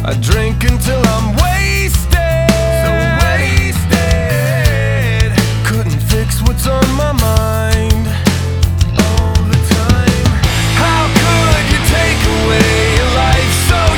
I drink until I'm wasted, so wasted. Couldn't fix what's on my mind.